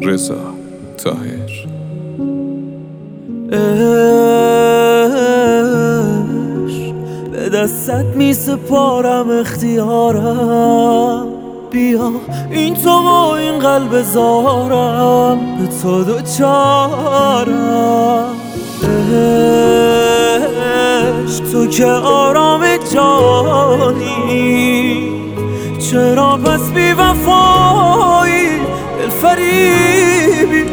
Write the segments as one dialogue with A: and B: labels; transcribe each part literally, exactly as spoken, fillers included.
A: رضا طاهر.
B: عشق به دستت می سپارم اختیارم، بیا این تو و این قلب زارم به تو دوچارم. عشق تو که آرام جانی، چرا پس بی وفایی دلفریبی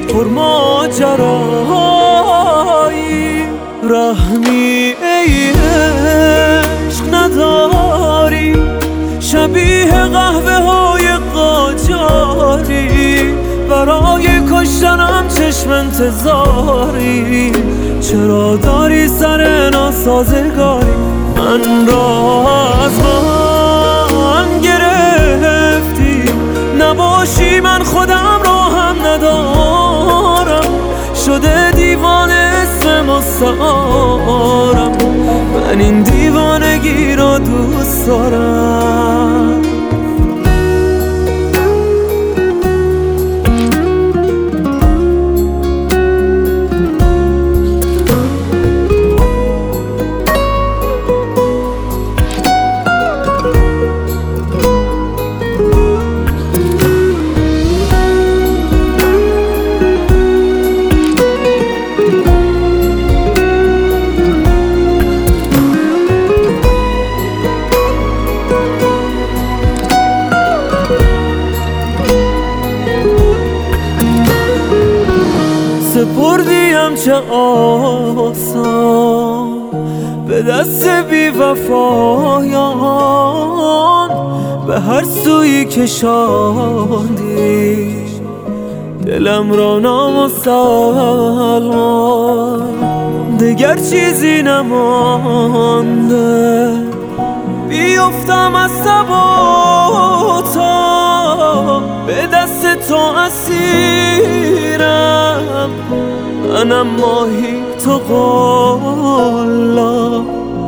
B: پرماجرایی؟ رحمی ای عشق نداری، شبیه قهوه های قاجاری، برای کشتنم چشم انتظاری. چرا داری سر ناسازگاری من را از من گرفتی؟ نباشی من خودم را هم ندارم، شده دیوانه اسم مستعارم. من این دیوانگی را دوست دارم. سپردیم چه آسان به دست بی وفایان، به هر سوی کشاندی دلم را نامسلمان. دگر چیزی نمانده بیفتم از ثباتا، به دست تو اسیرم منم ماهی تو قالا.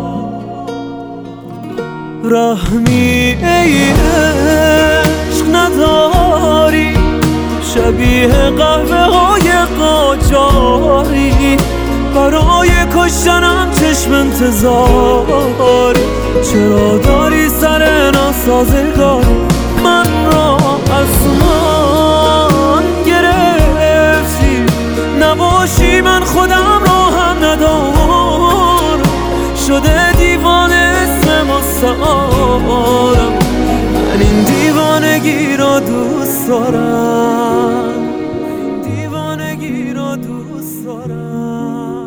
B: رحمی ای عشق نداری، شبیه قهوه های قاجاری، برای کشتنم چشم انتظاری. چرا داری سر ناسازگاری من را از من گرفتی؟ نباشی من خودم را هم ندارم، شده دیوانه اسم مستعارم. من این دیوانگی را دوست دارم، دیوانگی را دوست دارم.